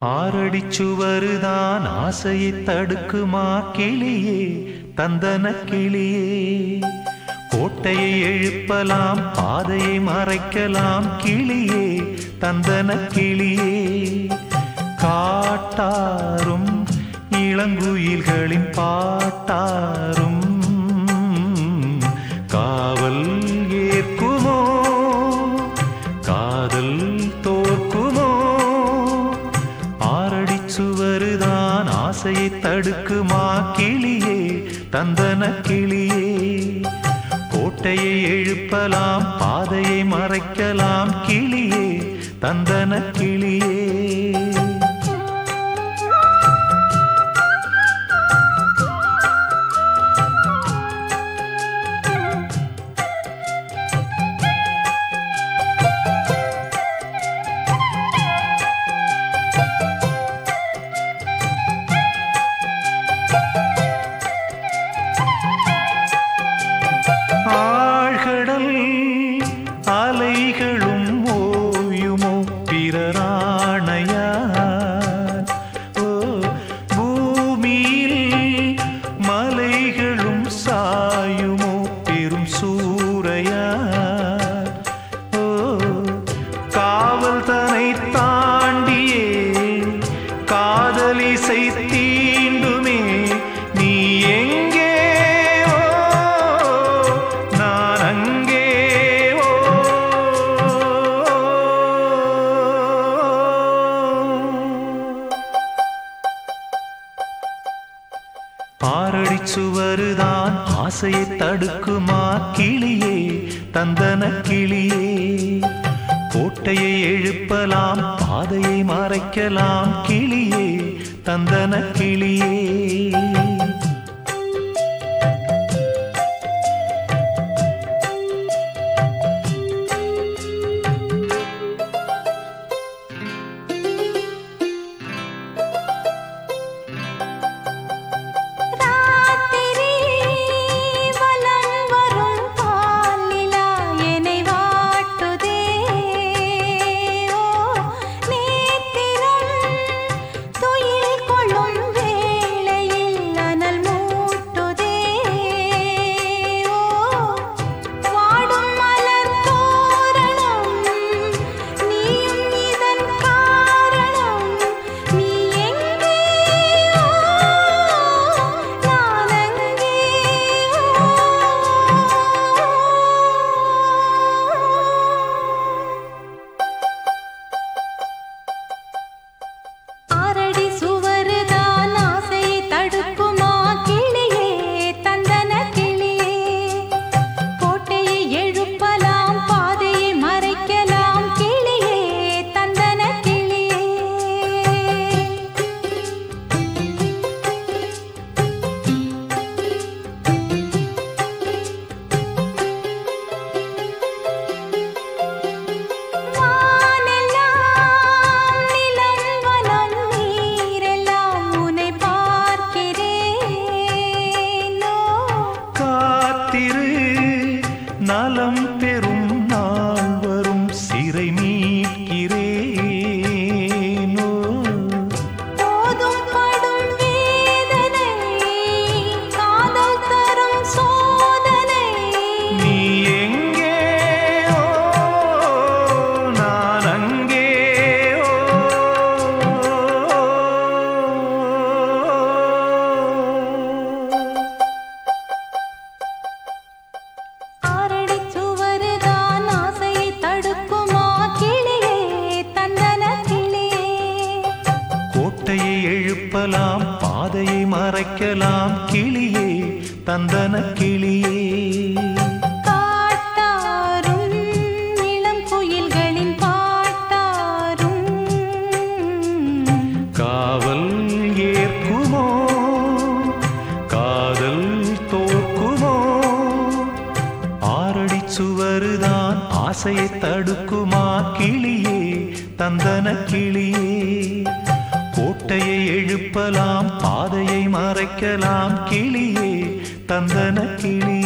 ஆறடிச்சுவருதான் ஆசையை தடுக்குமா கிளியே, தந்தன கிளியே. கோட்டையை எழுப்பலாம், பாதையை மறைக்கலாம் கிளியே, தந்தன கிளியே. காட்டாரும் இளங்குயில்களின் பாட்டாரும் காவல் ஏற்குமோ, காதல் தோற்குமோ? ஆறடிச்சுவருதான் ஆசையை தடுக்குமா கிளியே, தந்தன கிளியே. கோட்டையை எழுப்பலாம், பாதையை மறைக்கலாம் கிளியே, தந்தன கிளியே. அலைகளும் ஓயுமோ பிறராணையார், ஓ பூமியில் மலைகளும் சாயுமோ பெரும் சூறையார். ஓ காவல் தனை தாண்டியே காதலிசை தீண்டுமே, நீ எங்கே ஆறடிச்சுவருதான் ஆசையை தடுக்குமா கிளியே, தந்தன கிளியே. கோட்டையை எழுப்பலாம், பாதையை மறைக்கலாம் கிளியே, தந்தன கிளியே. நலம் பெறும் நாள் வரும், சிறை மீட்கிறேனோ. போதும் படும் வேதனை, காதல் தரும் சோதனை. நீ எங்கே நான் அங்கே. கோட்டையை எழுப்பலாம், பாதையை மறைக்கலாம் கிளியே, தந்தன கிளியே. காட்டாரும் இளம் குயில்களின் பாட்டாரும் காவல் ஏற்குமோ, காதல் தோற்குமோ? ஆறடிச்சுவருதான் ஆசையை தடுக்குமா கிளியே, தந்தன கிளியே. கோட்டையை எழுப்பலாம், பாதையை மறைக்கலாம் கிளியே, தந்தன கிளியே.